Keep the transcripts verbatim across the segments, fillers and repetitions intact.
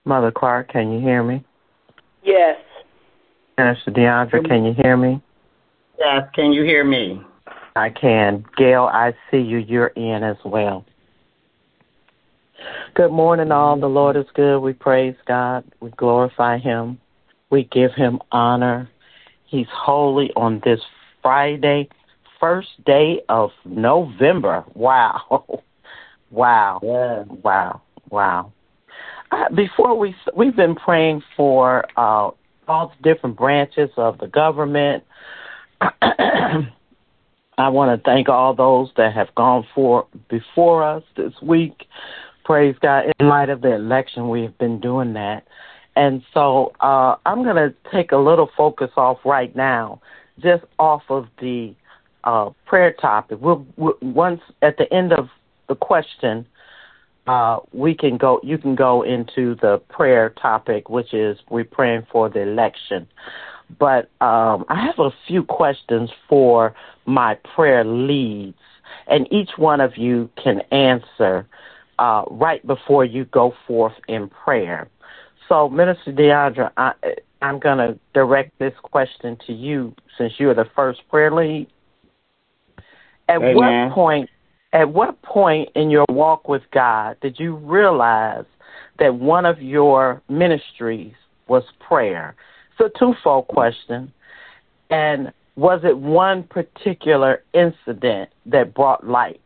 Mother Clark, can you hear me? Yes. Minister DeAndre, can you hear me? Yes, can you hear me? I can. Gail, I see you. You're in as well. Good morning, all. The Lord is good. We praise God. We glorify Him. We give Him honor. He's holy on this Friday, first day of November. Wow. Wow. Yeah. Wow. Wow. Uh, before we, we've been praying for uh, all the different branches of the government. I want to thank all those that have gone for before us this week. Praise God. In light of the election, we've been doing that. And so uh, I'm going to take a little focus off right now, just off of the uh, prayer topic. We'll, we'll, once at the end of the question, uh, we can go. You can go into the prayer topic, which is we're praying for the election. But um, I have a few questions for my prayer leads, and each one of you can answer uh, right before you go forth in prayer. So, Minister DeAndre, I, I'm going to direct this question to you since you're the first prayer lead. At Amen. what point, at what point in your walk with God did you realize that one of your ministries was prayer? It's a twofold question. And was it one particular incident that brought light?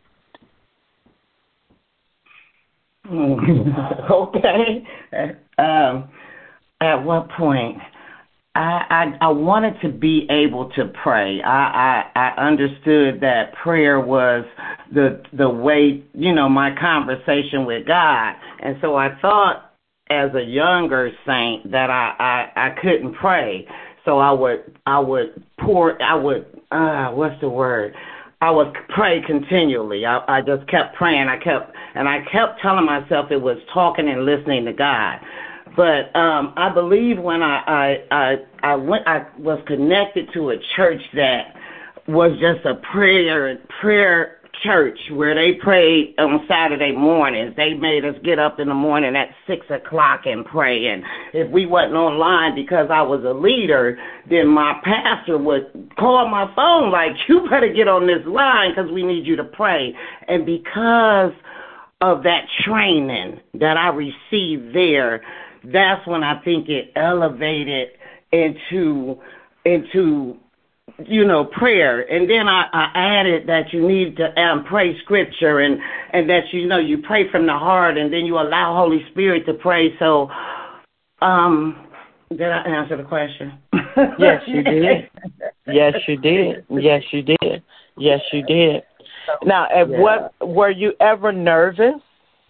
Okay. Um, at what point? I, I I wanted to be able to pray. I, I I understood that prayer was the the way, you know, my conversation with God. And so I thought as a younger saint that I, I, I couldn't pray. So I would I would pour I would uh what's the word? I would pray continually. I, I just kept praying. I kept and I kept telling myself it was talking and listening to God. But um, I believe when I, I I I went I was connected to a church that was just a prayer prayer church where they prayed on Saturday mornings. They made us get up in the morning at six o'clock and pray. And if we wasn't online because I was a leader, then my pastor would call my phone like, you better get on this line because we need you to pray. And because of that training that I received there, that's when I think it elevated into into you know, prayer. And then I, I added that you need to um, pray scripture and, and that, you know, you pray from the heart and then you allow Holy Spirit to pray. So, um, did I answer the question? Yes, you did. Yes, you did. Yes, you did. Yes, you did. Now, at yeah. what, were you ever nervous?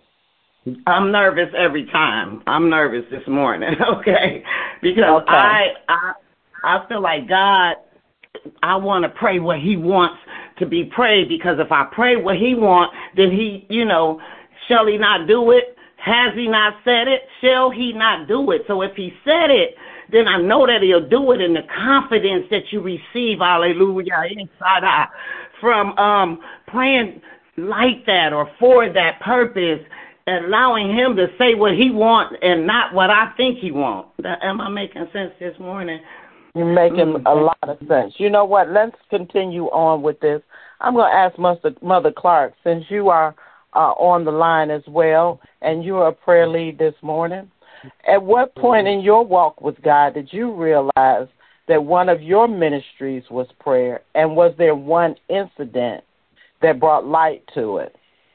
I'm nervous every time. I'm nervous this morning, okay? Because okay. I, I, I feel like God, I want to pray what He wants to be prayed, because if I pray what He wants, then He, you know, shall He not do it? Has He not said it? Shall He not do it? So if He said it, then I know that He'll do it in the confidence that you receive, hallelujah, inside out, from um, praying like that or for that purpose, allowing Him to say what He wants and not what I think He wants. Am I making sense this morning? You're making a lot of sense. You know what? Let's continue on with this. I'm going to ask Mother, Mother Clark, since you are uh, on the line as well, and you're a prayer lead this morning, at what point in your walk with God did you realize that one of your ministries was prayer, and was there one incident that brought light to it?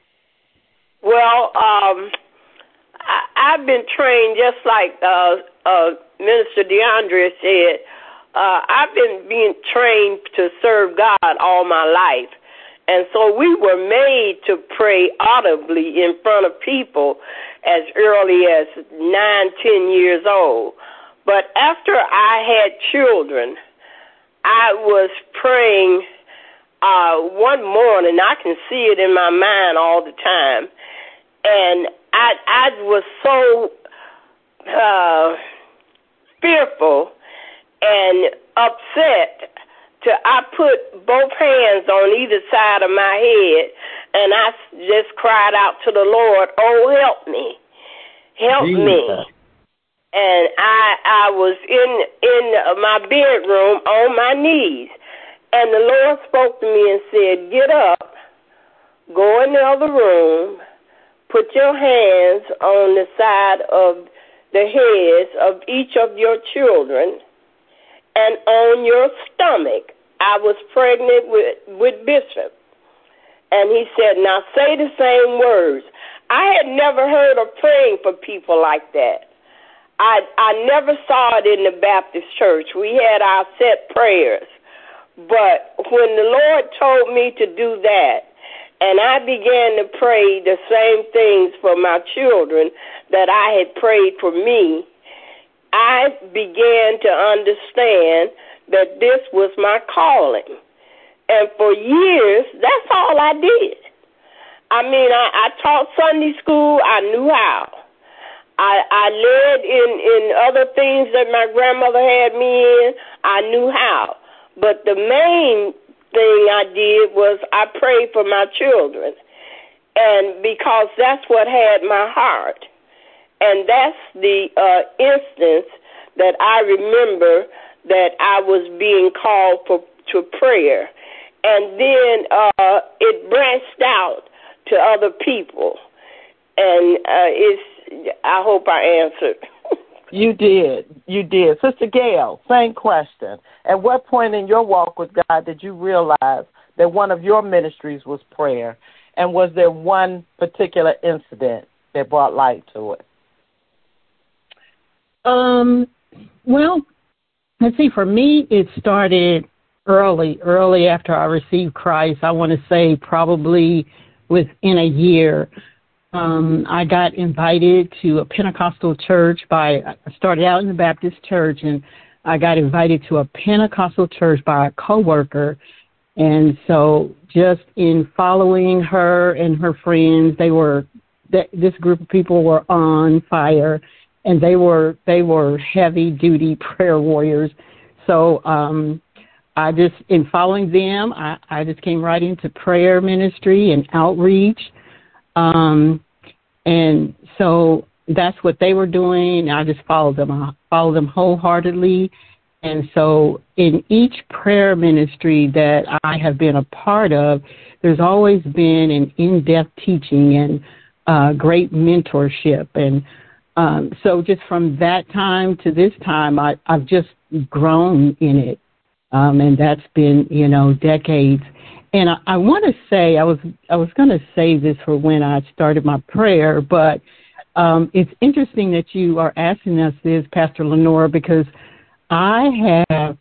Well, um, I, I've been trained just like uh, uh, Minister DeAndre said. Uh, I've been being trained to serve God all my life. And so we were made to pray audibly in front of people as early as nine, ten years old. But after I had children, I was praying uh, one morning. I can see it in my mind all the time. And I, I was so uh, fearful and upset till I put both hands on either side of my head, and I just cried out to the Lord, oh, help me, help Jesus. me. and I I was in in my bedroom on my knees, and the Lord spoke to me and said, "Get up, go in the other room, put your hands on the side of the heads of each of your children, and on your stomach." I was pregnant with with Bishop, and he said, "Now say the same words." I had never heard of praying for people like that. I I never saw it in the Baptist church. We had our set prayers. But when the Lord told me to do that, and I began to pray the same things for my children that I had prayed for me, I began to understand that this was my calling. And for years, that's all I did. I mean, I, I taught Sunday school. I knew how. I, I led in, in other things that my grandmother had me in. I knew how. But the main thing I did was I prayed for my children. And because that's what had my heart. And that's the uh, instance that I remember that I was being called for to prayer. And then uh, it branched out to other people, and uh, it's. I hope I answered. You did. You did. Sister Gail, same question. At what point in your walk with God did you realize that one of your ministries was prayer, and was there one particular incident that brought light to it? Um. Well, let's see. For me, it started early, early after I received Christ. I want to say probably within a year, um, I got invited to a Pentecostal church by, I started out in the Baptist church, and I got invited to a Pentecostal church by a coworker. And so just in following her and her friends, they were, this group of people were on fire, and they were, they were heavy duty prayer warriors. So, um, I just, in following them, I, I just came right into prayer ministry and outreach. Um, and so that's what they were doing. I just followed them. I followed them wholeheartedly. And so in each prayer ministry that I have been a part of, there's always been an in-depth teaching and uh, great mentorship. And um, so just from that time to this time, I, I've just grown in it. Um, and that's been, you know, decades. And I, I want to say, I was I was going to say this for when I started my prayer, but um, it's interesting that you are asking us this, Pastor Lenora, because I have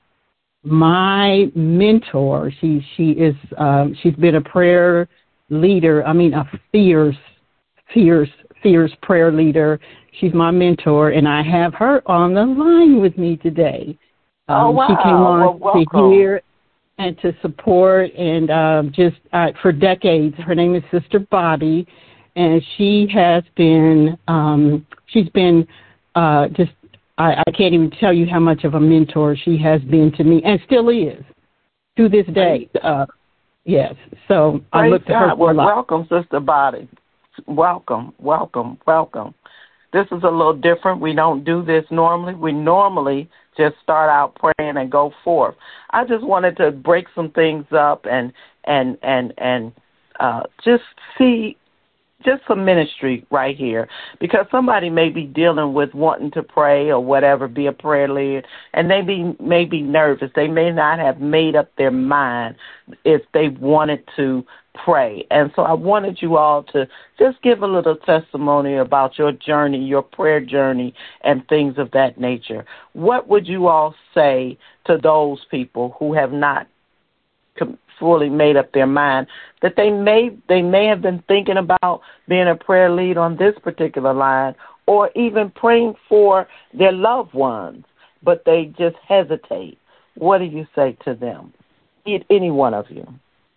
my mentor. She she is um, she's been a prayer leader. I mean, a fierce, fierce, fierce prayer leader. She's my mentor, and I have her on the line with me today. Um, oh, wow. She came on well, to hear and to support, and um, just uh, for decades. Her name is Sister Bobby, and she has been, um, she's been uh, just, I, I can't even tell you how much of a mentor she has been to me, and still is to this day. Uh, yes, so Praise I look to her God. for a lot. Welcome, Sister Bobby. Welcome, welcome, welcome. This is a little different. We don't do this normally. We normally just start out praying and go forth. I just wanted to break some things up and and and and uh, just see just some ministry right here, because somebody may be dealing with wanting to pray or whatever, be a prayer leader, and they be may be nervous. They may not have made up their mind if they wanted to pray. And so I wanted you all to just give a little testimony about your journey, your prayer journey, and things of that nature. What would you all say to those people who have not fully made up their mind that they may they may have been thinking about being a prayer lead on this particular line, or even praying for their loved ones, but they just hesitate? What do you say to them? Any one of you?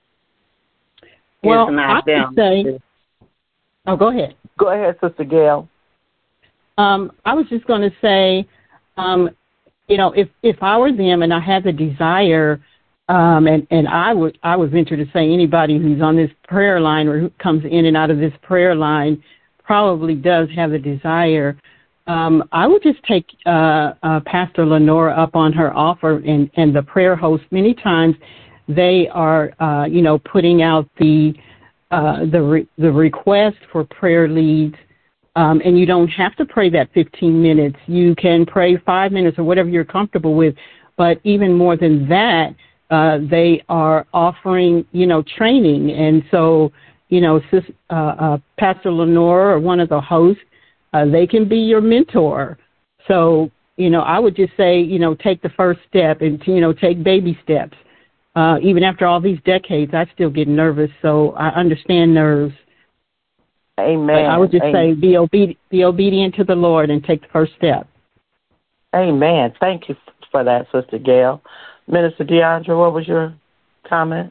Well, I would say, oh, go ahead. Go ahead, Sister Gail. Um, I was just going to say, um, you know, if, if I were them and I had the desire, um, and, and I would I would venture to say anybody who's on this prayer line or who comes in and out of this prayer line probably does have the desire. Um, I would just take uh, uh, Pastor Lenora up on her offer, and, and the prayer host. Many times, they are, uh, you know, putting out the uh, the re- the request for prayer leads, um, and you don't have to pray that fifteen minutes. You can pray five minutes or whatever you're comfortable with. But even more than that, uh, they are offering, you know, training, and so, you know, sis, uh, uh, Pastor Lenora or one of the hosts. Uh, they can be your mentor. So, you know, I would just say, you know, take the first step and, you know, take baby steps. Uh, even after all these decades, I still get nervous, so I understand nerves. Amen. But I would just Amen. say be, obe- be obedient to the Lord and take the first step. Amen. Thank you for that, Sister Gail. Minister DeAndre, what was your comment?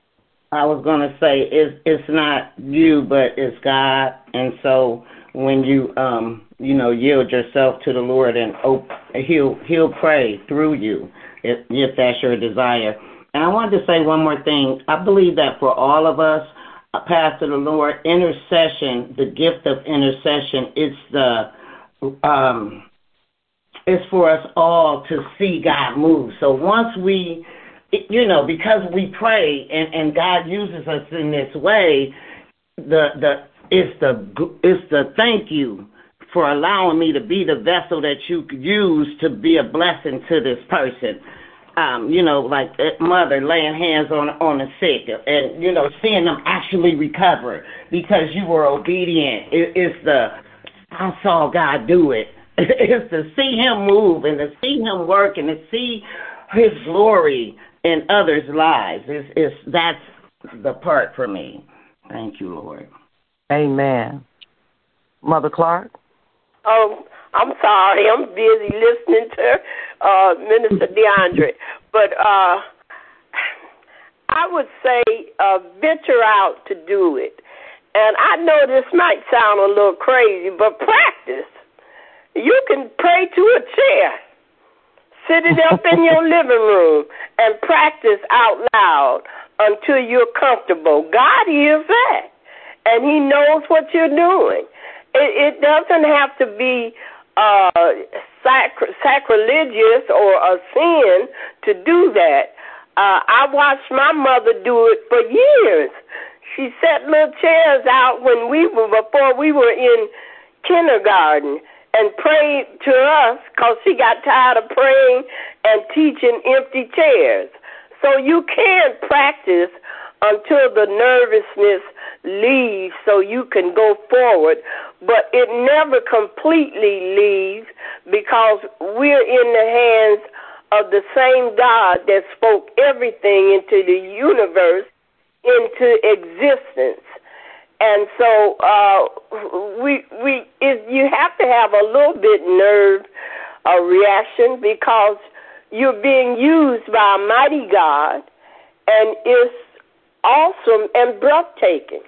I was going to say it's, it's not you, but it's God. And so when you, um, you know, yield yourself to the Lord, and op- he'll, he'll pray through you if, if that's your desire. And I wanted to say one more thing. I believe that for all of us, uh, Pastor the Lord, intercession, the gift of intercession, it's the, um, it's for us all to see God move. So once we, you know, because we pray and, and God uses us in this way, the the it's the it's the thank you for allowing me to be the vessel that you use to be a blessing to this person. Um, you know, like mother laying hands on on the sick, and you know, seeing them actually recover because you were obedient. It, it's the I saw God do it. It's to see Him move and to see Him work and to see His glory in others' lives. It's, it's that's the part for me. Thank you, Lord. Amen. Mother Clark? Oh, I'm sorry. I'm busy listening to uh, Minister DeAndre. But uh, I would say uh, venture out to do it. And I know this might sound a little crazy, but practice. You can pray to a chair. Sit it up in your living room and practice out loud until you're comfortable. God hears that, and He knows what you're doing. It, it doesn't have to be uh, sacri- sacrilegious or a sin to do that. Uh, I watched my mother do it for years. She set little chairs out when we were before we were in kindergarten, and prayed to us because she got tired of praying and teaching empty chairs. So you can practice until the nervousness leaves so you can go forward, but it never completely leaves because we're in the hands of the same God that spoke everything into the universe into existence. And so uh, we we is you have to have a little bit nerve uh, reaction because you're being used by a mighty God, and it's awesome and breathtaking.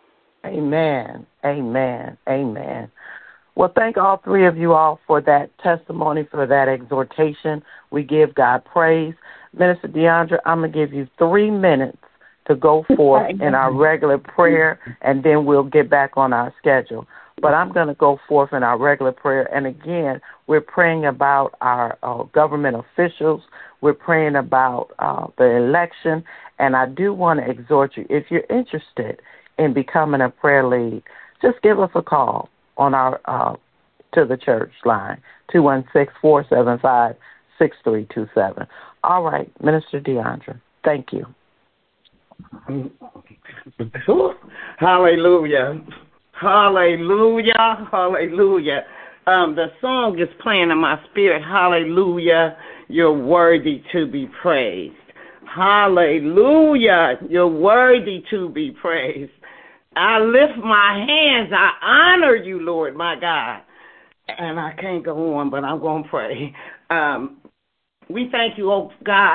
Amen. Amen. Amen. Well, thank all three of you all for that testimony, for that exhortation. We give God praise. Minister DeAndre, I'm going to give you three minutes to go forth in our regular prayer, and then we'll get back on our schedule. But I'm going to go forth in our regular prayer. And again, we're praying about our uh, government officials. We're praying about uh, the election. And I do want to exhort you, if you're interested in becoming a prayer lead, just give us a call on our uh, to the church line, two one six, four seven five, six three two seven. All right, Minister DeAndre, thank you. Hallelujah. Hallelujah. Hallelujah. Um, the song is playing in my spirit. Hallelujah. You're worthy to be praised. Hallelujah. You're worthy to be praised. I lift my hands. I honor you, Lord, my God. And I can't go on, but I'm going to pray. Um, we thank you, oh God,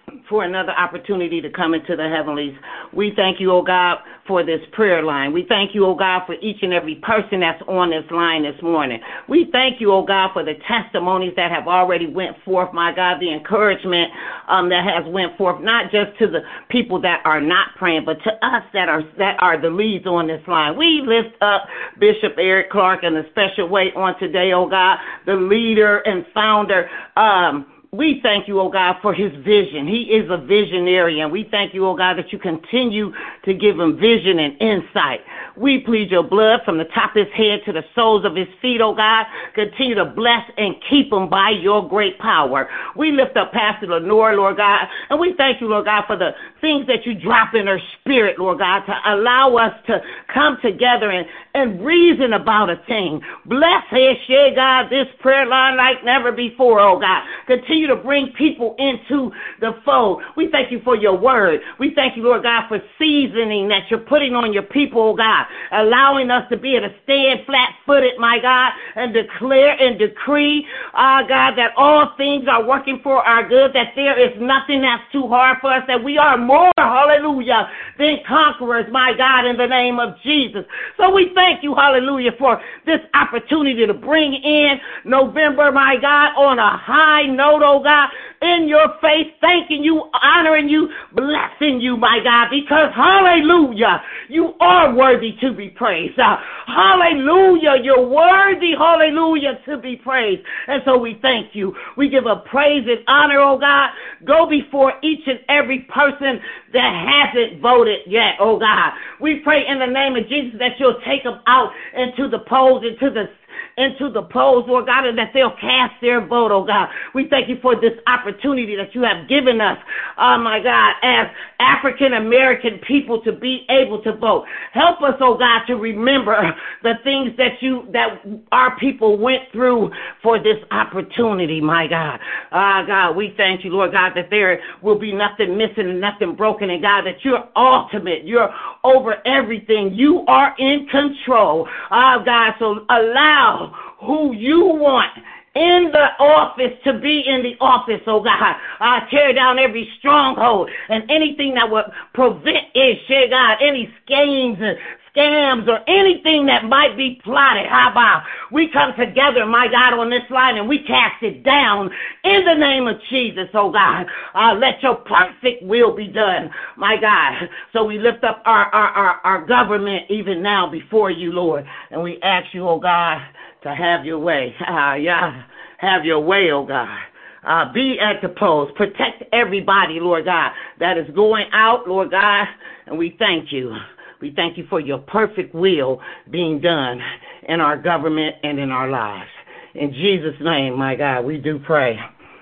for another opportunity to come into the heavenlies. We thank you, oh God, for this prayer line. We thank you, oh God, for each and every person that's on this line this morning. We thank you, oh God, for the testimonies that have already went forth, my God, the encouragement um, that has went forth, not just to the people that are not praying, but to us that are that are the leads on this line. We lift up Bishop Eric Clark in a special way on today, oh God, the leader and founder. Um, We thank you, oh God, for his vision. He is a visionary, and we thank you, oh God, that you continue to give him vision and insight. We plead your blood from the top of his head to the soles of his feet, oh God. Continue to bless and keep him by your great power. We lift up Pastor Lenore, Lord God, and we thank you, Lord God, for the things that you drop in her spirit, Lord God, to allow us to come together and, and reason about a thing. Bless her, share, God, this prayer line like never before, oh God. Continue to bring people into the fold. We thank you for your word. We thank you, Lord God, for seasoning that you're putting on your people, oh God, allowing us to be able to stand flat-footed, my God, and declare and decree, uh, God, that all things are working for our good, that there is nothing that's too hard for us, that we are more, hallelujah, than conquerors, my God, in the name of Jesus. So we thank you, hallelujah, for this opportunity to bring in November, my God, on a high note, oh God, in your face, thanking you, honoring you, blessing you, my God, because hallelujah, you are worthy to be praised. Uh, hallelujah, you're worthy, hallelujah, to be praised. And so we thank you. We give a praise and honor, oh God. Go before each and every person that hasn't voted yet, oh God. We pray in the name of Jesus that you'll take them out into the polls, into the into the polls, Lord God, and that they'll cast their vote, oh God. We thank you for this opportunity that you have given us, oh my God, as African-American people to be able to vote. Help us, oh God, to remember the things that you, that our people went through for this opportunity, my God. Ah, uh, God, we thank you, Lord God, that there will be nothing missing and nothing broken, and God, that you're ultimate. You're over everything. You are in control. Ah, uh, God, so allow who you want in the office to be in the office, oh God. Uh, tear down every stronghold and anything that would prevent it, share God, any schemes and scams or anything that might be plotted. How about we come together, my God, on this line and we cast it down in the name of Jesus, oh God. Uh, let your perfect will be done, my God. So we lift up our, our, our, our government even now before you, Lord, and we ask you, oh God, to have your way. Uh, yeah, have your way, oh God. Uh, be at the polls. Protect everybody, Lord God, that is going out, Lord God, and we thank you. We thank you for your perfect will being done in our government and in our lives. In Jesus' name, my God, we do pray.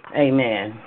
Amen.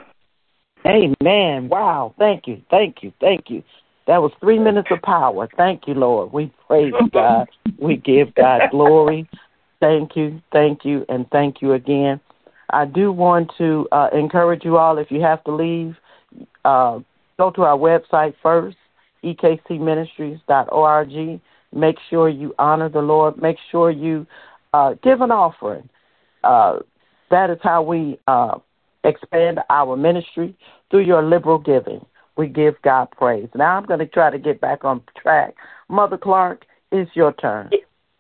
Amen. Wow. Thank you. Thank you. Thank you. That was three minutes of power. Thank you, Lord. We praise God. We give God glory. Thank you, thank you, and thank you again. I do want to uh, encourage you all, if you have to leave, uh, go to our website first, e k c ministries dot org. Make sure you honor the Lord. Make sure you uh, give an offering. Uh, that is how we uh, expand our ministry, through your liberal giving. We give God praise. Now I'm going to try to get back on track. Mother Clark, it's your turn.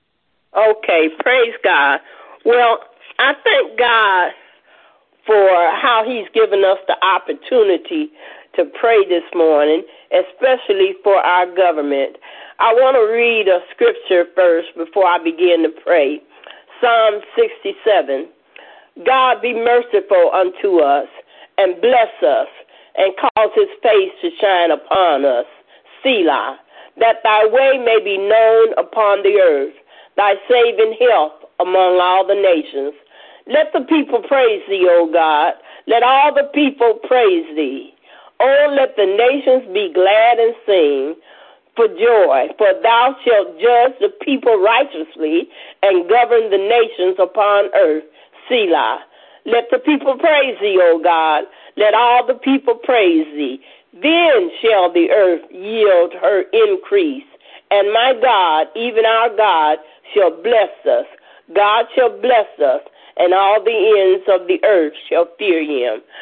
Okay, praise God. Well, I thank God for how he's given us the opportunity to pray this morning, especially for our government. I want to read a scripture first before I begin to pray. Psalm sixty-seven. God be merciful unto us and bless us and cause his face to shine upon us, Selah, that thy way may be known upon the earth, thy saving health among all the nations. Let the people praise thee, O God. Let all the people praise thee. Oh, let the nations be glad and sing for joy, for thou shalt judge the people righteously and govern the nations upon earth. Selah. Let the people praise thee, O God. Let all the people praise thee. Then shall the earth yield her increase. And my God, even our God, shall bless us. God shall bless us, and all the ends of the earth shall fear him.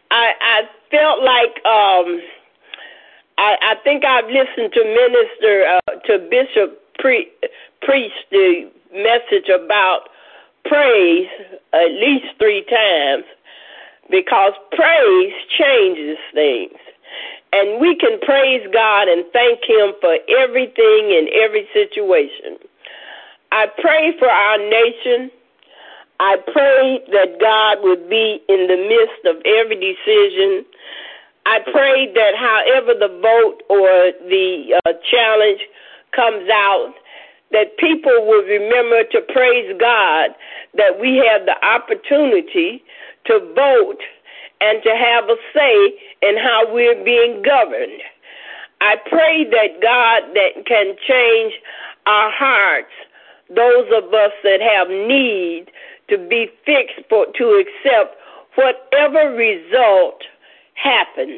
I, I felt like um, I, I think I've listened to Minister, uh, to Bishop pre- preach the message about praise at least three times, because praise changes things. And we can praise God and thank Him for everything in every situation. I pray for our nation. I pray that God would be in the midst of every decision. I pray that however the vote or the uh, challenge comes out, that people will remember to praise God that we have the opportunity to vote and to have a say in how we're being governed. I pray that God that can change our hearts, those of us that have need to be fixed for, to accept whatever result happens.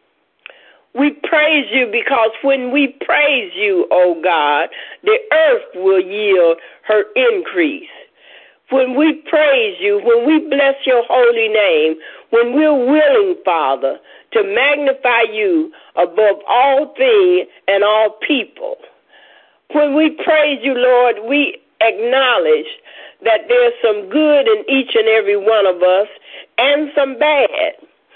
We praise you because when we praise you, oh God, the earth will yield her increase. When we praise you, when we bless your holy name, when we're willing, Father, to magnify you above all things and all people. When we praise you, Lord, we acknowledge that there's some good in each and every one of us and some bad.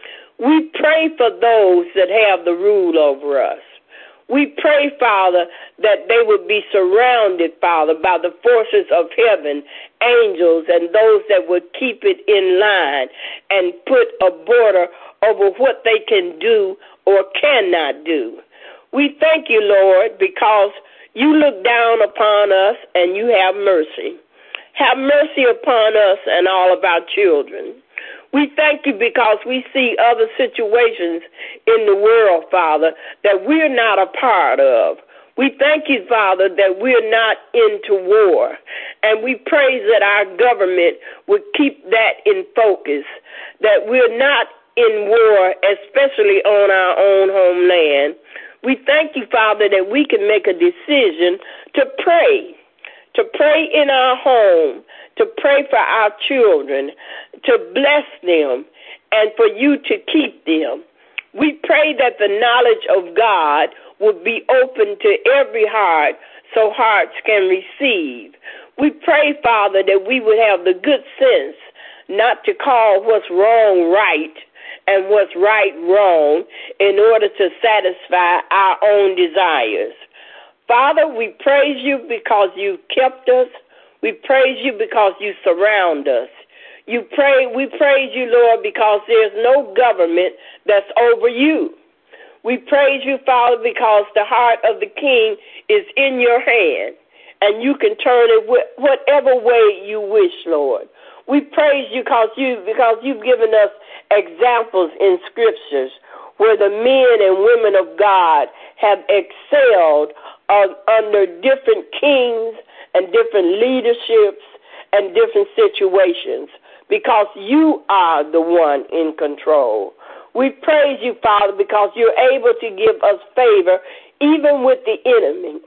We pray for those that have the rule over us. We pray, Father, that they would be surrounded, Father, by the forces of heaven, angels, and those that would keep it in line and put a border over what they can do or cannot do. We thank you, Lord, because you look down upon us and you have mercy. Have mercy upon us and all of our children. We thank you because we see other situations in the world, Father, that we're not a part of. We thank you, Father, that we're not into war. And we praise that our government would keep that in focus, that we're not in war, especially on our own homeland. We thank you, Father, that we can make a decision to pray, to pray in our home, to pray for our children, to bless them, and for you to keep them. We pray that the knowledge of God would be open to every heart so hearts can receive. We pray, Father, that we would have the good sense not to call what's wrong right and what's right wrong in order to satisfy our own desires. Father, we praise you because you've kept us. We praise you because you surround us. You pray, we praise you, Lord, because there's no government that's over you. We praise you, Father, because the heart of the king is in your hand, and you can turn it whatever way you wish, Lord. We praise you because, you because you've given us examples in scriptures where the men and women of God have excelled uh, under different kings and different leaderships and different situations, because you are the one in control. We praise you, Father, because you're able to give us favor even with the enemy.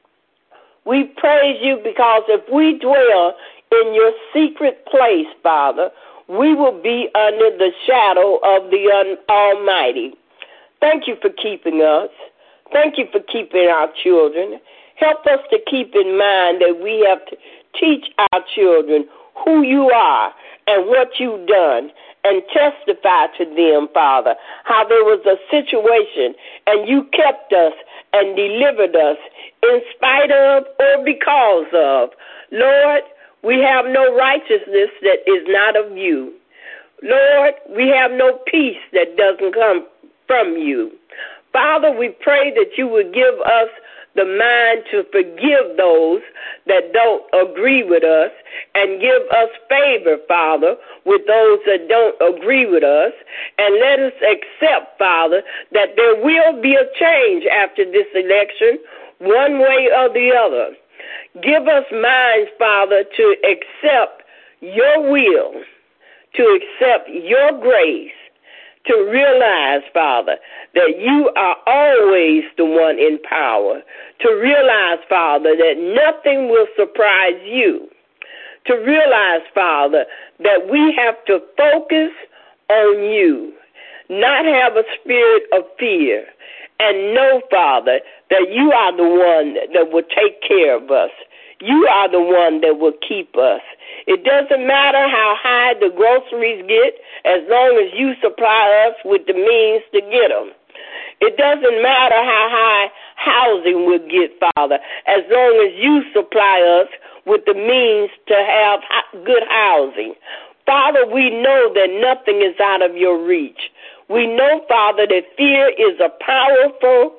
We praise you because if we dwell in your secret place, Father, we will be under the shadow of the Almighty. Thank you for keeping us. Thank you for keeping our children. Help us to keep in mind that we have to teach our children who you are and what you've done, and testify to them, Father, how there was a situation and you kept us and delivered us in spite of or because of. Lord, we have no righteousness that is not of you. Lord, we have no peace that doesn't come from you. Father, we pray that you would give us the mind to forgive those that don't agree with us, and give us favor, Father, with those that don't agree with us, and let us accept, Father, that there will be a change after this election, one way or the other. Give us minds, Father, to accept your will, to accept your grace, to realize, Father, that you are always the one in power, to realize, Father, that nothing will surprise you, to realize, Father, that we have to focus on you, not have a spirit of fear, and know, Father, that you are the one that will take care of us. You are the one that will keep us. It doesn't matter how high the groceries get as long as you supply us with the means to get them. It doesn't matter how high housing will get, Father, as long as you supply us with the means to have good housing. Father, we know that nothing is out of your reach. We know, Father, that fear is a powerful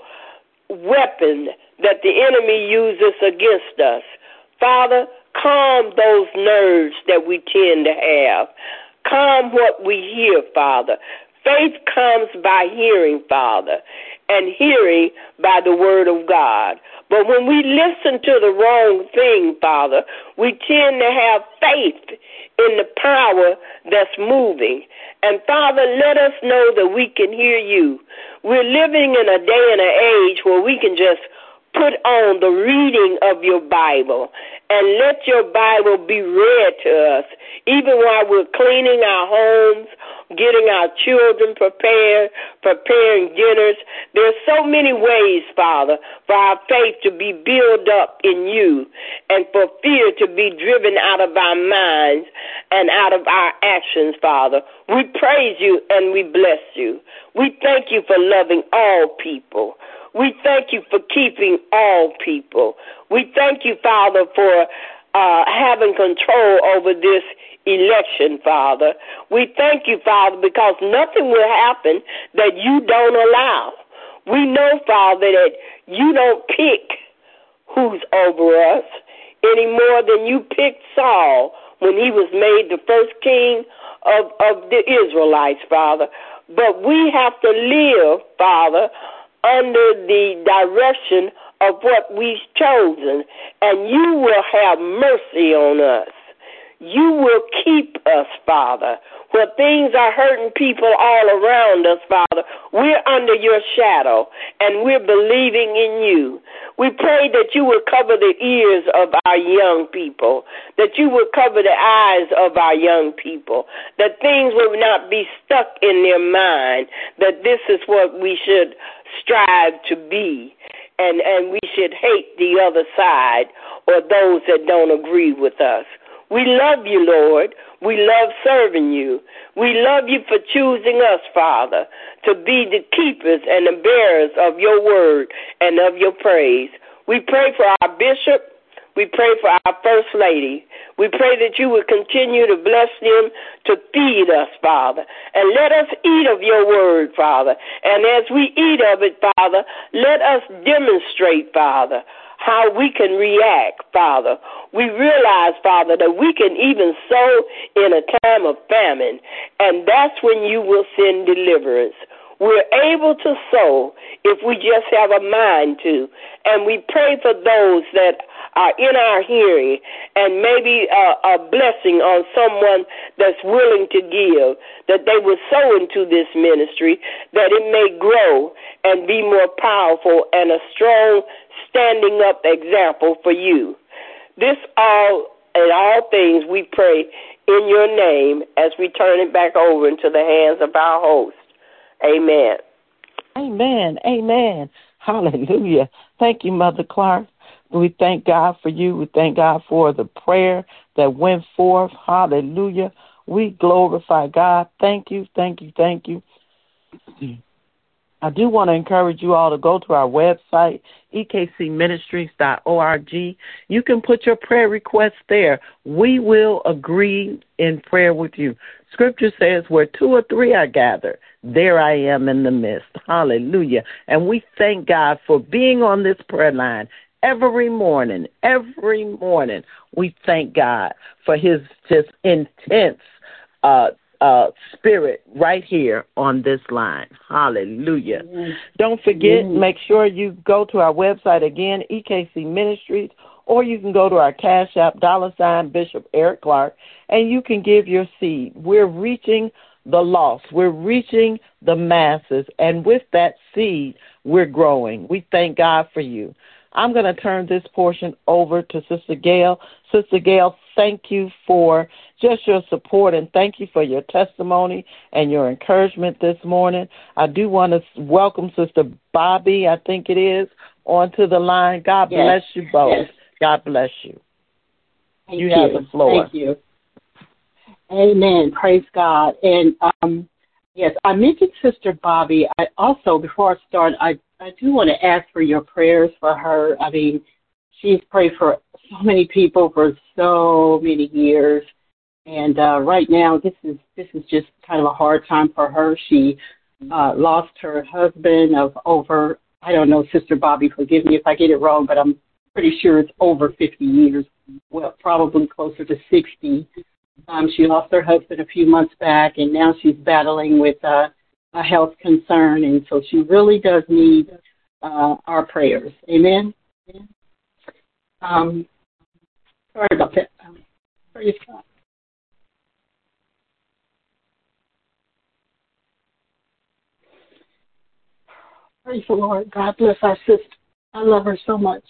weapon that the enemy uses against us. Father, calm those nerves that we tend to have. Calm what we hear, Father. Faith comes by hearing, Father, and hearing by the word of God. But when we listen to the wrong thing, Father, we tend to have faith in the power that's moving. And, Father, let us know that we can hear you. We're living in a day and an age where we can just put on the reading of your Bible and let your Bible be read to us, even while we're cleaning our homes, getting our children prepared, preparing dinners. There's so many ways, Father, for our faith to be built up in you and for fear to be driven out of our minds and out of our actions, Father. We praise you and we bless you. We thank you for loving all people. We thank you for keeping all people. We thank you, Father, for uh, having control over this election, Father. We thank you, Father, because nothing will happen that you don't allow. We know, Father, that you don't pick who's over us any more than you picked Saul when he was made the first king of, of the Israelites, Father. But we have to live, Father, under the direction of what we've chosen, and you will have mercy on us. You will keep us, Father. Where things are hurting people all around us, Father, we're under your shadow, and we're believing in you. We pray that you will cover the ears of our young people, that you will cover the eyes of our young people, that things will not be stuck in their mind, that this is what we should strive to be, and, and we should hate the other side or those that don't agree with us. We love you, Lord. We love serving you. We love you for choosing us, Father, to be the keepers and the bearers of your word and of your praise. We pray for our bishop. We pray for our first lady. We pray that you would continue to bless them to feed us, Father. And let us eat of your word, Father. And as we eat of it, Father, let us demonstrate, Father, how we can react, Father. We realize, Father, that we can even sow in a time of famine, and that's when you will send deliverance. We're able to sow if we just have a mind to, and we pray for those that are in our hearing, and maybe a, a blessing on someone that's willing to give, that they will sow into this ministry, that it may grow and be more powerful and a strong standing up example for you. This all and all things we pray in your name as we turn it back over into the hands of our host. Amen. Amen. Amen. Hallelujah. Thank you, Mother Clark. We thank God for you. We thank God for the prayer that went forth. Hallelujah. We glorify God. Thank you, thank you, thank you. I do want to encourage you all to go to our website, e k c ministries dot org. You can put your prayer requests there. We will agree in prayer with you. Scripture says where two or three are gathered, there I am in the midst. Hallelujah. And we thank God for being on this prayer line every morning. Every morning we thank God for his just intense uh Uh, spirit right here on this line. Hallelujah. Mm-hmm. Don't forget, mm-hmm. make sure you go to our website again, E K C Ministries, or you can go to our Cash App, dollar sign Bishop Eric Clark, and you can give your seed. We're reaching the lost. We're reaching the masses, and with that seed, we're growing. We thank God for you. I'm going to turn this portion over to Sister Gail. Sister Gail, thank you for just your support, and thank you for your testimony and your encouragement this morning. I do want to welcome Sister Bobby, I think it is, onto the line. God yes. bless you both. Yes. God bless you. Thank you. You have the floor. Thank you. Amen. Praise God. And, um, yes, I mentioned Sister Bobby. I also, before I start, I, I do want to ask for your prayers for her. I mean, she's prayed for so many people for so many years. And uh, right now, this is this is just kind of a hard time for her. She uh, lost her husband of over, I don't know, Sister Bobby, forgive me if I get it wrong, but I'm pretty sure it's over fifty years, well, probably closer to sixty. Um, she lost her husband a few months back, and now she's battling with uh, a health concern, and so she really does need uh, our prayers. Amen? Um, sorry about that. Um, praise God. Praise the Lord. God bless our sister. I love her so much.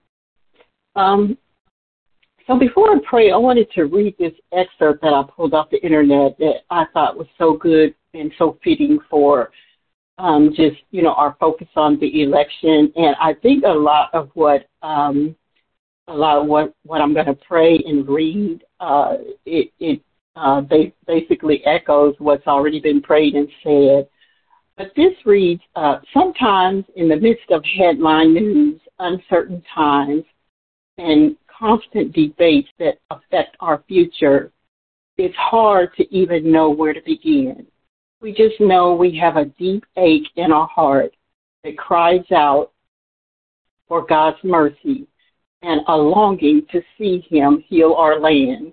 Um, So before I pray, I wanted to read this excerpt that I pulled off the internet that I thought was so good and so fitting for um, just, you know, our focus on the election. And I think a lot of what um, a lot of what, what I'm going to pray and read, uh, it, it uh, basically echoes what's already been prayed and said. But this reads, uh, sometimes in the midst of headline news, uncertain times, and constant debates that affect our future, it's hard to even know where to begin. We just know we have a deep ache in our heart that cries out for God's mercy and a longing to see Him heal our land.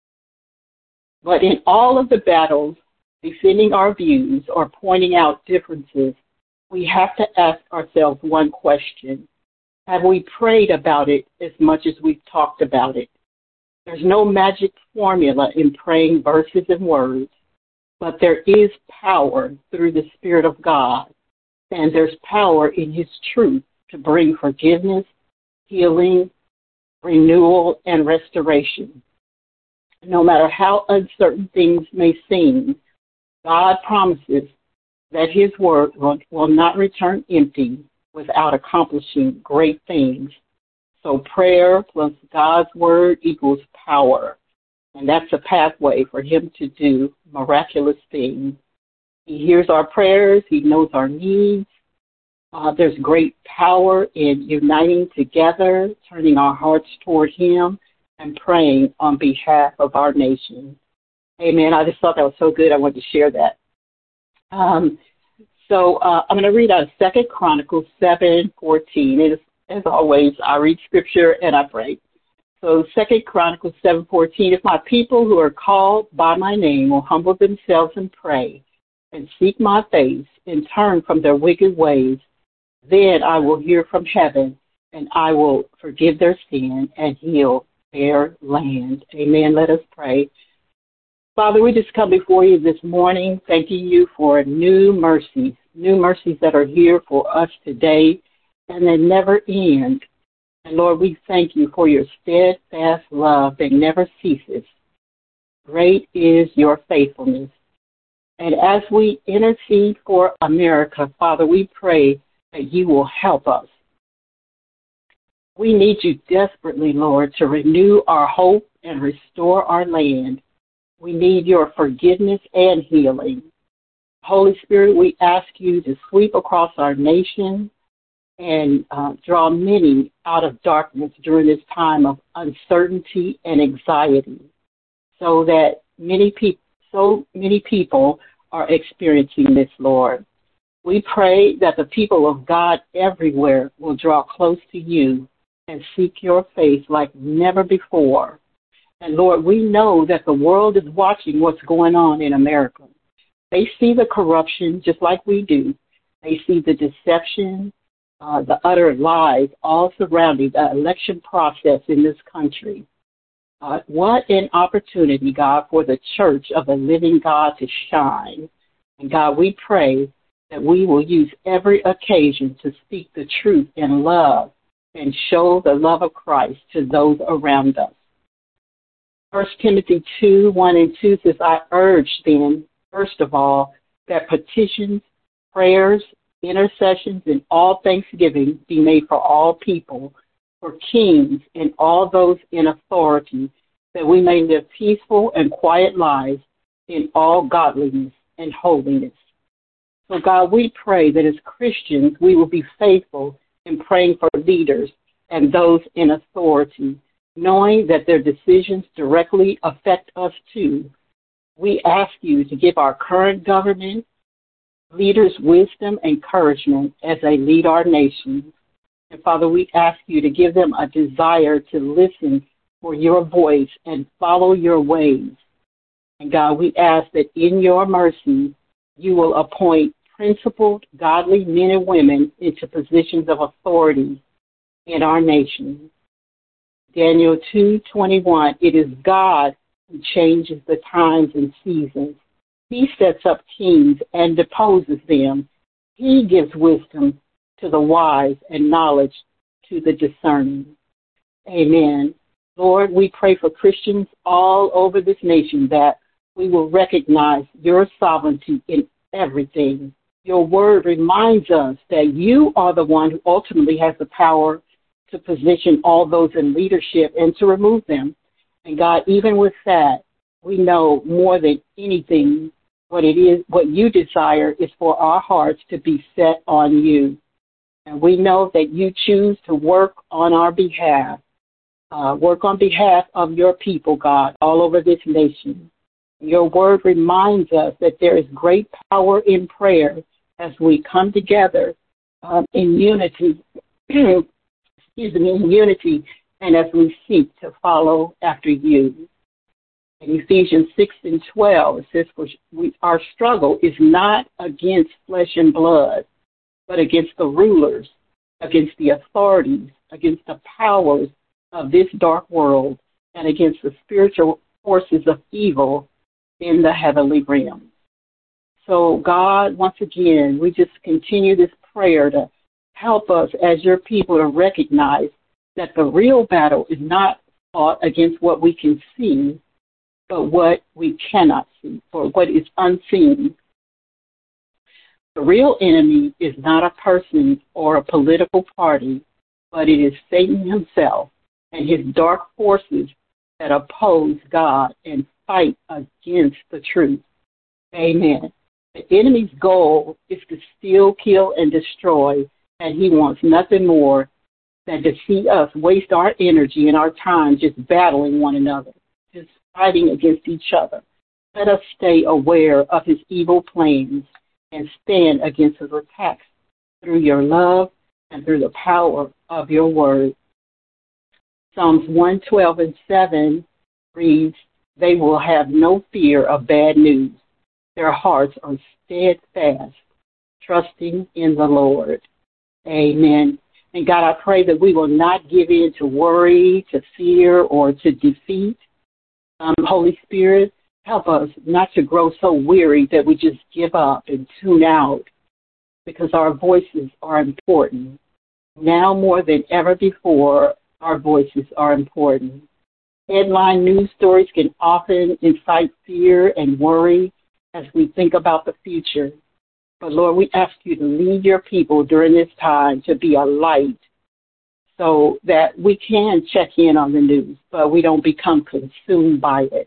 But in all of the battles, defending our views or pointing out differences, we have to ask ourselves one question. Have we prayed about it as much as we've talked about it? There's no magic formula in praying verses and words, but there is power through the Spirit of God, and there's power in His truth to bring forgiveness, healing, renewal, and restoration. No matter how uncertain things may seem, God promises that His word will, will not return empty without accomplishing great things. So prayer plus God's word equals power. And that's a pathway for Him to do miraculous things. He hears our prayers. He knows our needs. Uh, there's great power in uniting together, turning our hearts toward Him, and praying on behalf of our nation. Amen. I just thought that was so good. I wanted to share that. Um, So uh, I'm going to read out of Second Chronicles seven fourteen. It is, as always, I read Scripture and I pray. So Second Chronicles seven fourteen. If my people who are called by my name will humble themselves and pray and seek my face and turn from their wicked ways, then I will hear from heaven and I will forgive their sin and heal their land. Amen. Let us pray. Father, we just come before you this morning, thanking you for new mercies, new mercies that are here for us today, and they never end. And Lord, we thank you for your steadfast love that never ceases. Great is your faithfulness. And as we intercede for America, Father, we pray that you will help us. We need you desperately, Lord, to renew our hope and restore our land. We need your forgiveness and healing. Holy Spirit, we ask you to sweep across our nation and uh, draw many out of darkness during this time of uncertainty and anxiety, so that many people, so many people are experiencing this, Lord. We pray that the people of God everywhere will draw close to you and seek your face like never before. And Lord, we know that the world is watching what's going on in America. They see the corruption just like we do. They see the deception, uh, the utter lies all surrounding the election process in this country. Uh, what an opportunity, God, for the church of the living God to shine. And God, we pray that we will use every occasion to speak the truth in love and show the love of Christ to those around us. First Timothy two, one and two says, I urge then, first of all, that petitions, prayers, intercessions, and all thanksgiving be made for all people, for kings and all those in authority, that we may live peaceful and quiet lives in all godliness and holiness. So, God, we pray that as Christians, we will be faithful in praying for leaders and those in authority, knowing that their decisions directly affect us too. We ask you to give our current government leaders wisdom and encouragement as they lead our nation. And, Father, we ask you to give them a desire to listen for your voice and follow your ways. And, God, we ask that in your mercy, you will appoint principled, godly men and women into positions of authority in our nation. Daniel two twenty-one, it is God who changes the times and seasons. He sets up kings and deposes them. He gives wisdom to the wise and knowledge to the discerning. Amen. Lord, we pray for Christians all over this nation that we will recognize your sovereignty in everything. Your word reminds us that you are the one who ultimately has the power to position all those in leadership and to remove them. And God, even with that, we know more than anything what it is, what you desire is for our hearts to be set on you. And we know that you choose to work on our behalf, uh, work on behalf of your people, God, all over this nation. Your word reminds us that there is great power in prayer as we come together um, in unity, excuse me, in unity, and as we seek to follow after you. In Ephesians six and twelve, it says, for we, our struggle is not against flesh and blood, but against the rulers, against the authorities, against the powers of this dark world, and against the spiritual forces of evil in the heavenly realm. So, God, once again, we just continue this prayer to help us as your people to recognize that the real battle is not fought against what we can see, but what we cannot see, or what is unseen. The real enemy is not a person or a political party, but it is Satan himself and his dark forces that oppose God and fight against the truth. Amen. The enemy's goal is to steal, kill, and destroy, and he wants nothing more than to see us waste our energy and our time just battling one another, just fighting against each other. Let us stay aware of his evil plans and stand against his attacks through your love and through the power of your word. Psalms one twelve and seven reads, they will have no fear of bad news. Their hearts are steadfast, trusting in the Lord. Amen. And God, I pray that we will not give in to worry, to fear, or to defeat. Um, Holy Spirit, help us not to grow so weary that we just give up and tune out, because our voices are important. Now more than ever before, our voices are important. Headline news stories can often incite fear and worry as we think about the future. But Lord, we ask you to lead your people during this time to be a light so that we can check in on the news, but we don't become consumed by it.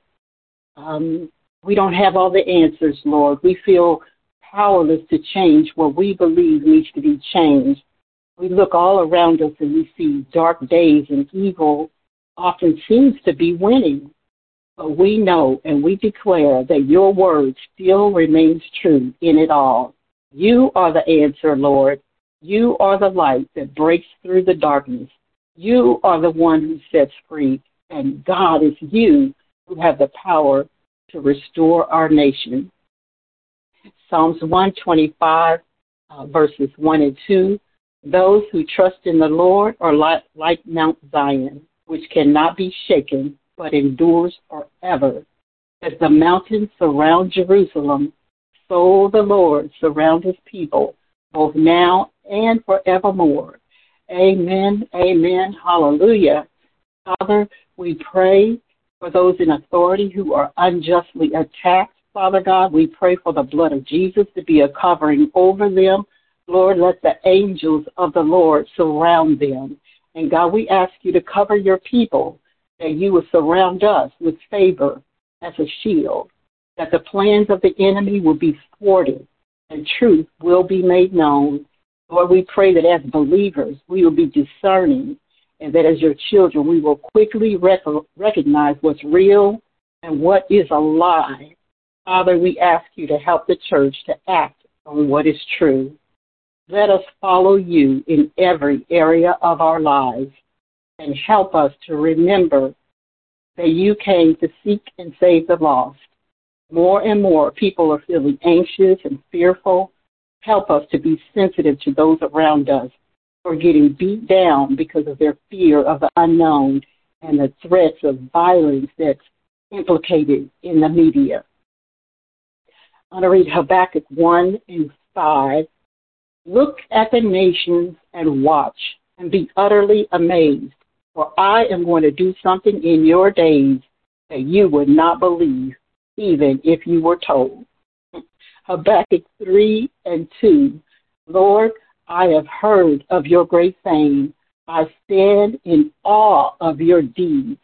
Um, we don't have all the answers, Lord. We feel powerless to change what we believe needs to be changed. We look all around us and we see dark days, and evil often seems to be winning. But we know and we declare that your word still remains true in it all. You are the answer, Lord. You are the light that breaks through the darkness. You are the one who sets free. And God, is you who have the power to restore our nation. Psalms one twenty-five, uh, verses one and two. Those who trust in the Lord are like, like Mount Zion, which cannot be shaken, but endures forever. As the mountains surround Jerusalem, so the Lord surrounds his people, both now and forevermore. Amen. Amen. Hallelujah. Father, we pray for those in authority who are unjustly attacked. Father God, we pray for the blood of Jesus to be a covering over them. Lord, let the angels of the Lord surround them. And God, we ask you to cover your people, that you will surround us with favor as a shield, that the plans of the enemy will be thwarted and truth will be made known. Lord, we pray that as believers, we will be discerning, and that as your children, we will quickly rec- recognize what's real and what is a lie. Father, we ask you to help the church to act on what is true. Let us follow you in every area of our lives, and help us to remember that you came to seek and save the lost. More and more people are feeling anxious and fearful. Help us to be sensitive to those around us who are getting beat down because of their fear of the unknown and the threats of violence that's implicated in the media. I'm going to read Habakkuk one and five. Look at the nations and watch and be utterly amazed, for I am going to do something in your days that you would not believe, even if you were told. Habakkuk three and two. Lord, I have heard of your great fame. I stand in awe of your deeds.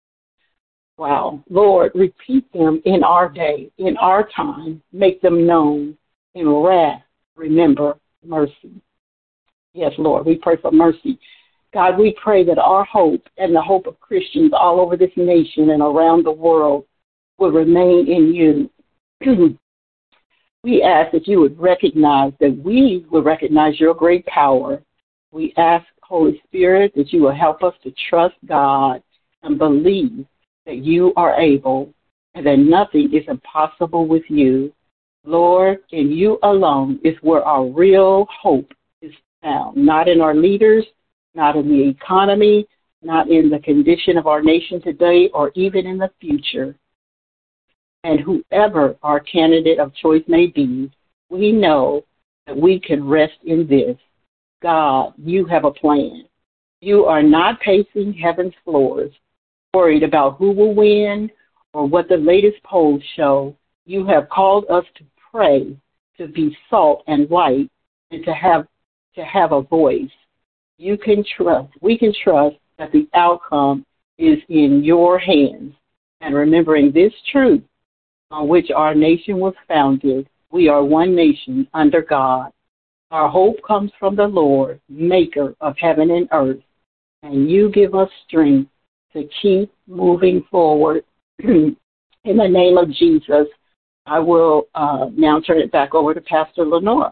Wow. Lord, repeat them in our day, in our time. Make them known. In wrath, remember mercy. Yes, Lord, we pray for mercy. God, we pray that our hope and the hope of Christians all over this nation and around the world will remain in you. We ask that you would recognize, that we will recognize your great power. We ask, Holy Spirit, that you will help us to trust God and believe that you are able and that nothing is impossible with you. Lord, in you alone is where our real hope is found, not in our leaders, not in the economy, not in the condition of our nation today, or even in the future. And whoever our candidate of choice may be, we know that we can rest in this. God, you have a plan. You are not pacing heaven's floors, worried about who will win or what the latest polls show. You have called us to pray, to be salt and light, and to have to have a voice. You can trust, we can trust that the outcome is in your hands. And remembering this truth, on which our nation was founded, we are one nation under God. Our hope comes from the Lord, maker of heaven and earth, and you give us strength to keep moving forward. In the name of Jesus, I will uh, now turn it back over to Pastor Lenora.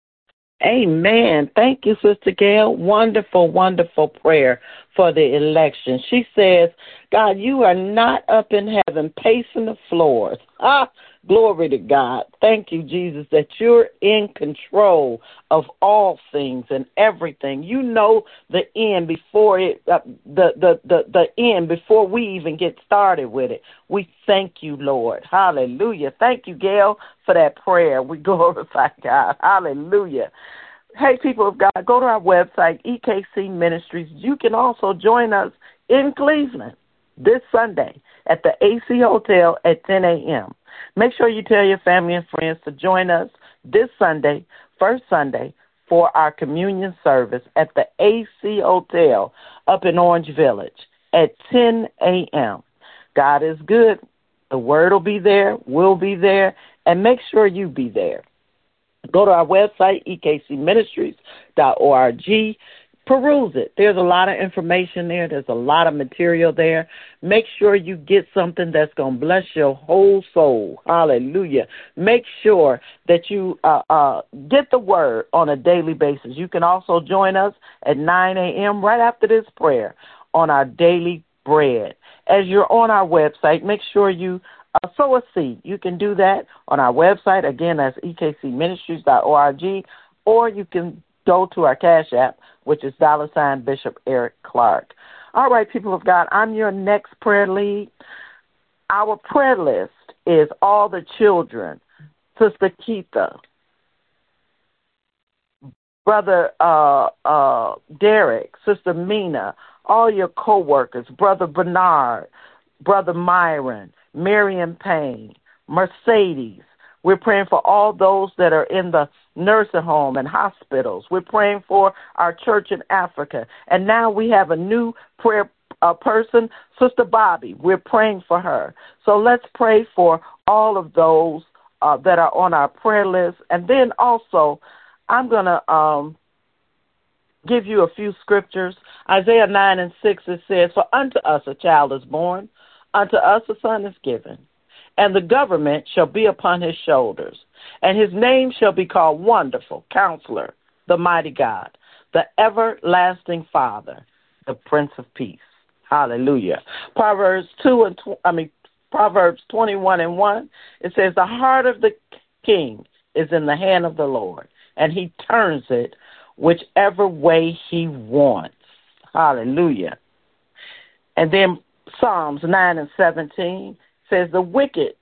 Amen. Thank you, Sister Gail. Wonderful, wonderful prayer for the election. She says, God, you are not up in heaven pacing the floors. Ah, glory to God. Thank you, Jesus, that you're in control of all things and everything. You know the end before it, uh, the, the, the, the end before we even get started with it. We thank you, Lord. Hallelujah. Thank you, Gail, for that prayer. We glorify God. Hallelujah. Hey, people of God, go to our website, E K C Ministries. You can also join us in Cleveland this Sunday at the A C Hotel at ten a.m. Make sure you tell your family and friends to join us this Sunday, first Sunday, for our communion service at the A C Hotel up in Orange Village at ten a.m. God is good. The word will be there. We'll be there. And make sure you be there. Go to our website, E K C ministries dot org. Peruse it. There's a lot of information there. There's a lot of material there. Make sure you get something that's going to bless your whole soul. Hallelujah. Make sure that you uh, uh, get the word on a daily basis. You can also join us at nine a.m. right after this prayer on our daily bread. As you're on our website, make sure you uh, sow a seed. You can do that on our website. Again, that's E K C ministries dot org, or you can go to our Cash App, which is dollar sign Bishop Eric Clark. All right, people of God, I'm your next prayer lead. Our prayer list is all the children. Sister Keitha, Brother uh, uh, Derek, Sister Mina, all your co-workers, Brother Bernard, Brother Myron, Miriam Payne, Mercedes. We're praying for all those that are in the nursing home and hospitals. We're praying for our church in Africa. And now we have a new prayer uh, person, Sister Bobby. We're praying for her. So let's pray for all of those uh, that are on our prayer list. And then also, I'm going to um, give you a few scriptures. Isaiah nine and six, it says, "For unto us a child is born, unto us a son is given, and the government shall be upon his shoulders, and his name shall be called Wonderful, Counselor, the Mighty God, the Everlasting Father, the Prince of Peace." Hallelujah. Proverbs two and tw- I mean Proverbs twenty-one and one. It says, "The heart of the king is in the hand of the Lord, and he turns it whichever way he wants." Hallelujah. And then Psalms nine and seventeen says, "The wicked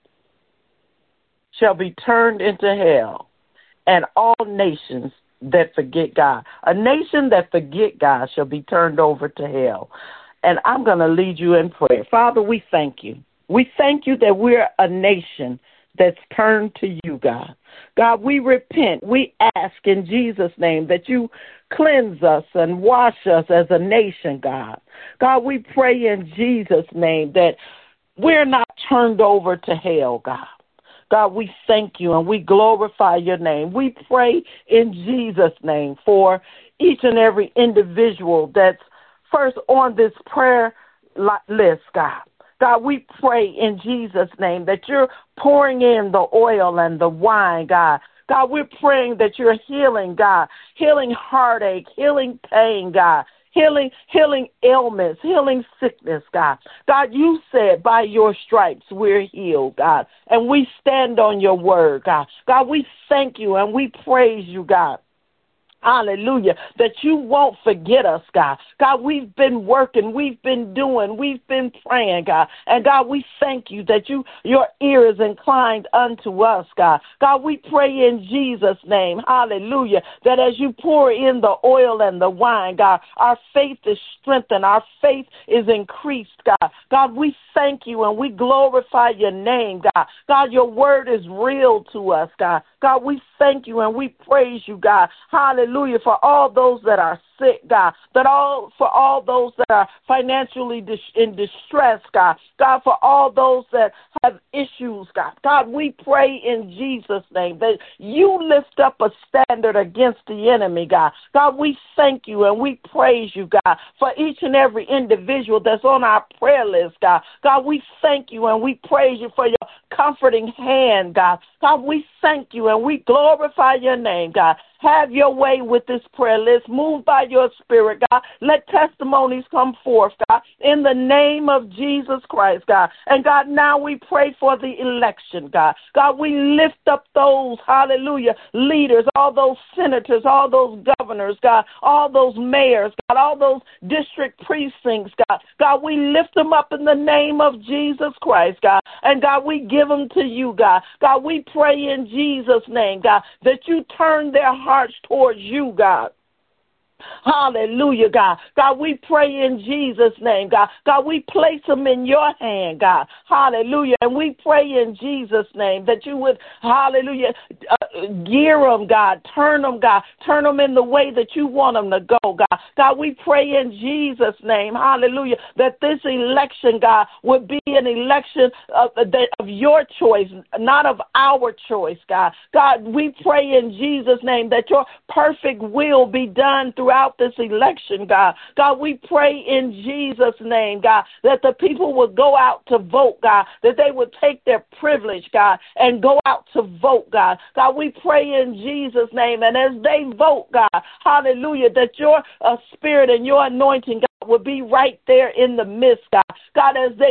shall be turned into hell, and all nations that forget God." A nation that forget God shall be turned over to hell. And I'm going to lead you in prayer. Father, we thank you. We thank you that we're a nation that's turned to you, God. God, we repent. We ask in Jesus' name that you cleanse us and wash us as a nation, God. God, we pray in Jesus' name that we're not turned over to hell, God. God, we thank you and we glorify your name. We pray in Jesus' name for each and every individual that's first on this prayer list, God. God, we pray in Jesus' name that you're pouring in the oil and the wine, God. God, we're praying that you're healing, God, healing heartache, healing pain, God, healing, healing ailments, healing sickness, God. God, you said by your stripes we're healed, God, and we stand on your word, God. God, we thank you and we praise you, God. Hallelujah, that you won't forget us, God. God, we've been working, we've been doing, we've been praying, God. And God, we thank you that you your ear is inclined unto us, God. God, we pray in Jesus' name, hallelujah, that as you pour in the oil and the wine, God, our faith is strengthened, our faith is increased, God. God, we thank you and we glorify your name, God. God, your word is real to us, God. God, we thank you and we praise you, God. Hallelujah. Hallelujah, for all those that are sick, God, that all for all those that are financially dis- in distress, God, God, for all those that have issues, God. God, we pray in Jesus' name that you lift up a standard against the enemy, God. God, we thank you and we praise you, God, for each and every individual that's on our prayer list, God. God, we thank you and we praise you for your comforting hand, God. God, we thank you and we glorify your name, God. Have your way with this prayer list. Move by your spirit, God. Let testimonies come forth, God, in the name of Jesus Christ, God. And God, now we pray for the election, God. God, we lift up those, hallelujah, leaders, all those senators, all those governors, God, all those mayors, God, all those district precincts, God. God, we lift them up in the name of Jesus Christ, God. And God, we give them to you, God. God, we pray in Jesus' name, God, that you turn their hearts towards you, God. Hallelujah, God. God, we pray in Jesus' name, God. God, we place them in your hand, God. Hallelujah. And we pray in Jesus' name that you would, hallelujah, uh, gear them, God. Turn them, God. Turn them in the way that you want them to go, God. God, we pray in Jesus' name, hallelujah, that this election, God, would be an election of, of your choice, not of our choice, God. God, we pray in Jesus' name that your perfect will be done through throughout this election, God. God, we pray in Jesus' name, God, that the people would go out to vote, God, that they would take their privilege, God, and go out to vote, God. God, we pray in Jesus' name, and as they vote, God, hallelujah, that your uh, spirit and your anointing, God, will be right there in the midst, God. God, as they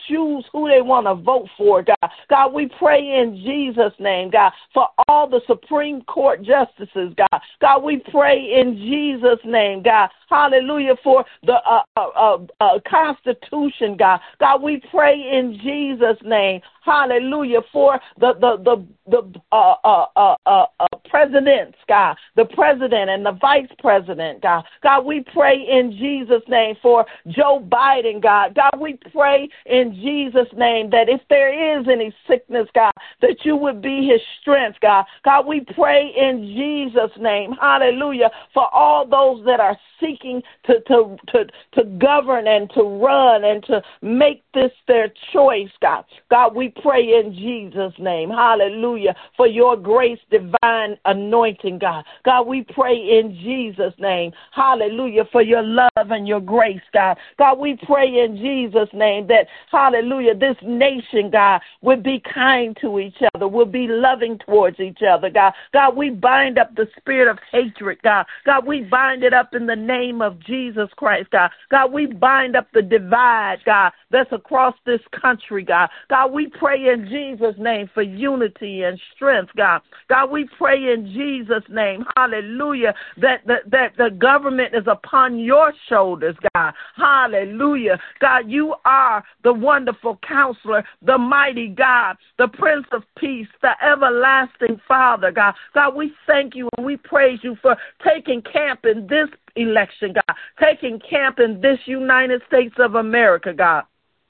choose who they want to vote for, God. God, we pray in Jesus' name, God, for all the Supreme Court justices, God. God, we pray in Jesus' name, God. Hallelujah, for the uh, uh, uh, uh, Constitution, God. God, we pray in Jesus' name. Hallelujah, for the the the the uh, uh, uh, uh, uh, presidents, God, the president and the vice president, God. God, we pray in Jesus' name for Joe Biden, God. God, we pray in Jesus' name that if there is any sickness, God, that you would be his strength, God. God, we pray in Jesus' name, hallelujah, for all those that are seeking to to to to govern and to run and to make this their choice, God. God, we pray in Jesus' name, hallelujah, for your grace, divine anointing, God. God, we pray in Jesus' name, hallelujah, for your love and your grace, God. God, we pray in Jesus' name that, hallelujah, this nation, God, would be kind to each other, would be loving towards each other, God. God, we bind up the spirit of hatred, God. God, we bind it up in the name of Jesus Christ, God. God, we bind up the divide, God, that's across this country, God. God, we pray in Jesus' name for unity and strength, God. God, we pray in Jesus' name, hallelujah, that, that, that the government is upon your shoulders, God. Hallelujah. God, you are the wonderful counselor, the mighty God, the Prince of Peace, the everlasting Father, God. God, we thank you and we praise you for taking camp in this election, God, taking camp in this United States of America, God.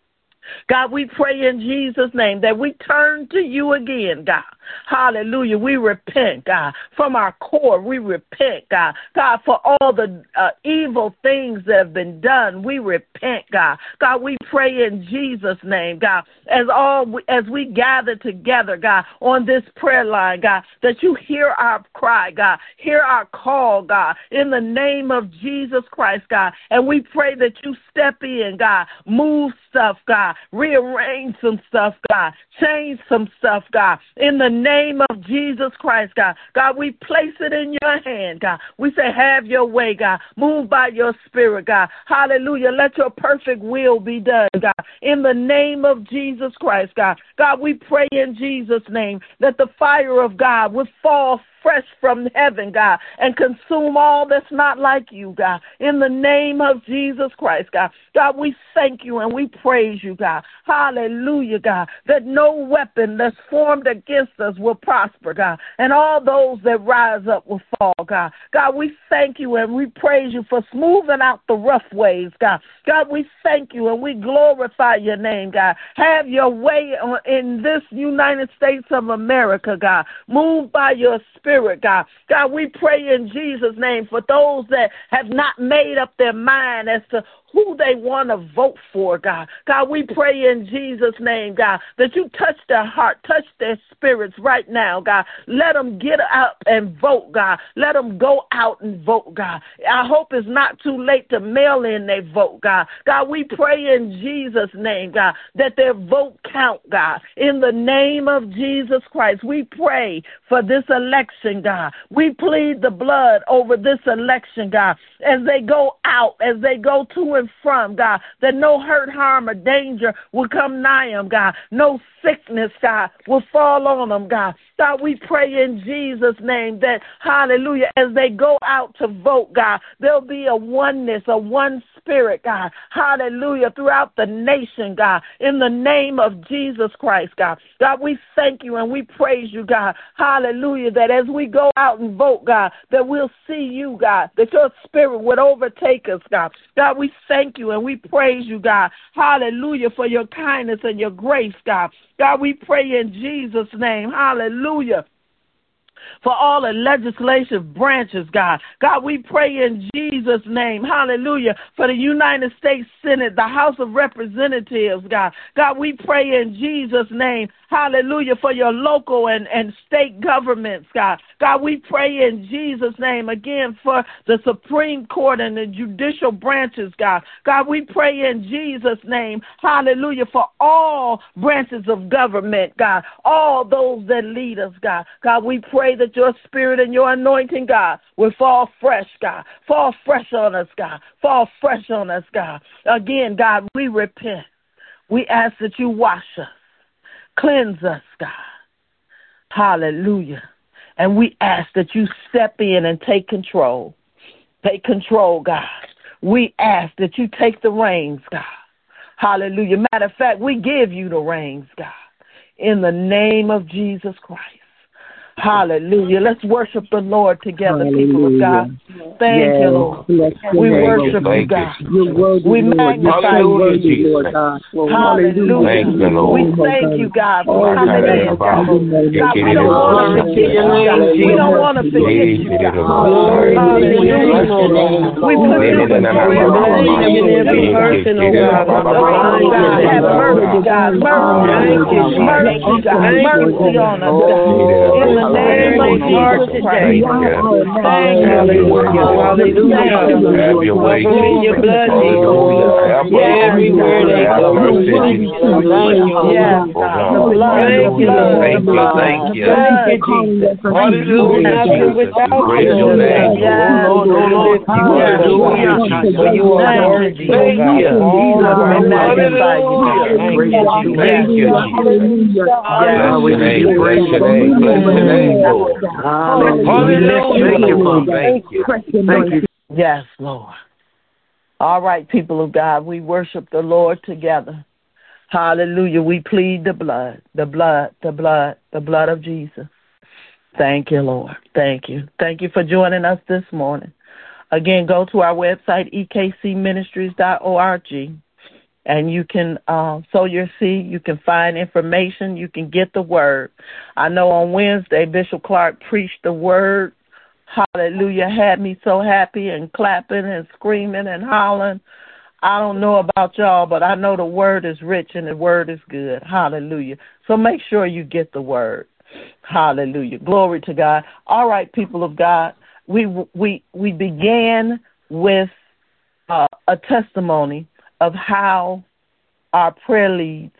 God, we pray in Jesus' name that we turn to you again, God. Hallelujah. We repent, God. From our core, we repent, God. God, for all the uh, evil things that have been done, we repent, God. God, we pray in Jesus' name, God, as all as we gather together, God, on this prayer line, God, that you hear our cry, God, hear our call, God, in the name of Jesus Christ, God. And we pray that you step in, God, move stuff, God, rearrange some stuff, God, change some stuff, God, in the name of Jesus Christ, God. God, we place it in your hand, God. We say, have your way, God. Move by your spirit, God. Hallelujah. Let your perfect will be done, God. In the name of Jesus Christ, God. God, we pray in Jesus' name that the fire of God would fall fresh from heaven, God, and consume all that's not like you, God. In the name of Jesus Christ, God. God, we thank you and we praise you, God. Hallelujah, God, that no weapon that's formed against us will prosper, God, and all those that rise up will fall, God. God, we thank you and we praise you for smoothing out the rough ways, God. God, we thank you and we glorify your name, God. Have your way in this United States of America, God. Move by your spirit, God. God, we pray in Jesus' name for those that have not made up their mind as to who they want to vote for, God. God, we pray in Jesus' name, God, that you touch their heart, touch their spirits right now, God. Let them get up and vote, God. Let them go out and vote, God. I hope it's not too late to mail in their vote, God. God, we pray in Jesus' name, God, that their vote count, God. In the name of Jesus Christ, we pray for this election, God. We plead the blood over this election, God, as they go out, as they go to and from, God, that no hurt, harm, or danger will come nigh them, God. No sickness, God, will fall on them, God. God, we pray in Jesus' name that, hallelujah, as they go out to vote, God, there'll be a oneness, a one spirit, God, hallelujah, throughout the nation, God, in the name of Jesus Christ, God. God, we thank you and we praise you, God, hallelujah, that as we go out and vote, God, that we'll see you, God, that your spirit would overtake us, God. God, we thank you and we praise you, God, hallelujah, for your kindness and your grace, God. God, we pray in Jesus' name, hallelujah, for all the legislative branches, God. God, we pray in Jesus' name, hallelujah, for the United States Senate, the House of Representatives, God. God, we pray in Jesus' name, hallelujah, for your local and, and state governments, God. God, we pray in Jesus' name again for the Supreme Court and the judicial branches, God. God, we pray in Jesus' name, hallelujah, for all branches of government, God, all those that lead us, God. God, we pray that your spirit and your anointing, God, will fall fresh, God. Fall fresh on us, God. Fall fresh on us, God. Again, God, we repent. We ask that you wash us, cleanse us, God. Hallelujah. And we ask that you step in and take control. Take control, God. We ask that you take the reins, God. Hallelujah. Matter of fact, we give you the reins, God, in the name of Jesus Christ. Hallelujah. Let's worship the Lord together, Hallelujah. People of God. Thank yes. you, Lord. We worship you, God. We magnify you, Lord God. Hallelujah. We thank you, God, for coming in. God, we don't want to forget you, God. We don't want to forget you, God. Hallelujah. We put you before your person, oh God. Have mercy, God. Mercy, mercy, God. Mercy on us, God. In the name of Jesus Christ. Thank you. Hallelujah. Have your way. Your blood, every word they go. Yes, God. The blood, the blood, thank you, thank you, Jesus. Hallelujah. Praise your name. Lord, Lord, hallelujah. For you are worthy, oh God. All of our magnify you. Thank you, Jesus. Bless your name, bless your name, bless your name, Lord. Hallelujah. Thank you, Mom. Thank you. Thank you. Yes, Lord. All right, people of God, we worship the Lord together. Hallelujah. We plead the blood, the blood, the blood, the blood of Jesus. Thank you, Lord. Thank you. Thank you for joining us this morning. Again, go to our website, e k c ministries dot org, and you can uh, sow your seed. You can find information. You can get the word. I know on Wednesday, Bishop Clark preached the word. Hallelujah. Had me so happy and clapping and screaming and hollering. I don't know about y'all, but I know the word is rich and the word is good. Hallelujah. So make sure you get the word. Hallelujah. Glory to God. All right, people of God, we we we began with uh, a testimony of how our prayer leads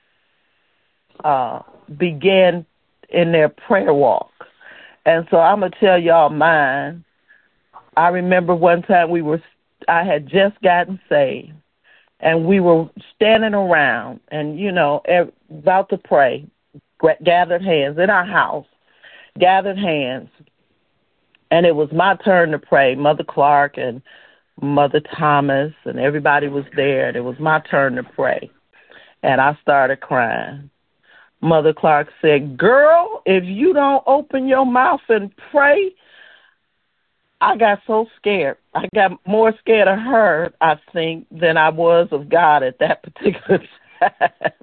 uh, began in their prayer walk. And so I'm going to tell y'all mine. I remember one time we were, I had just gotten saved, and we were standing around and, you know, about to pray, gathered hands in our house, gathered hands, and it was my turn to pray. Mother Clark and Mother Thomas and everybody was there, and it was my turn to pray. And I started crying. Mother Clark said, "Girl, if you don't open your mouth and pray," I got so scared. I got more scared of her, I think, than I was of God at that particular time.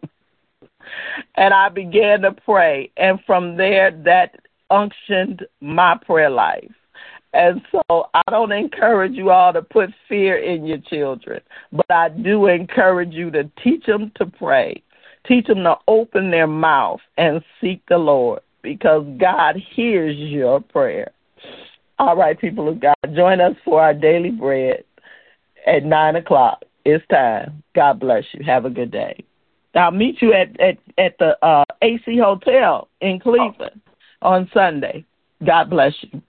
And I began to pray. And from there, that unctioned my prayer life. And so I don't encourage you all to put fear in your children, but I do encourage you to teach them to pray. Teach them to open their mouth and seek the Lord, because God hears your prayer. All right, people of God, join us for our daily bread at nine o'clock. It's time. God bless you. Have a good day. I'll meet you at, at, at the uh, A C Hotel in Cleveland on Sunday. God bless you.